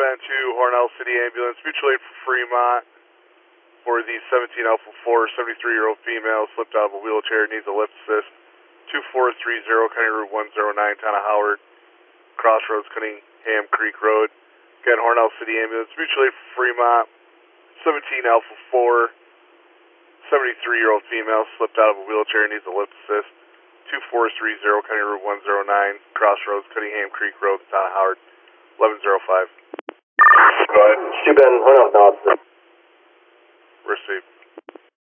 Bend to Hornell City Ambulance, mutual aid for Fremont for the 17 Alpha 4, 73-year-old female, slipped out of a wheelchair, needs a lift assist. 2430 County Route 109, Town of Howard, Crossroads, Cunningham Creek Road. Again, Hornell City Ambulance, mutual aid for Fremont, 17 Alpha 4, 73-year-old female, slipped out of a wheelchair, needs a lift assist. 2430 County Route 109, Crossroads, Cunningham Creek Road, Town of Howard, 1105. Go ahead. Stu Ben, Hornell, Dawson. Receive.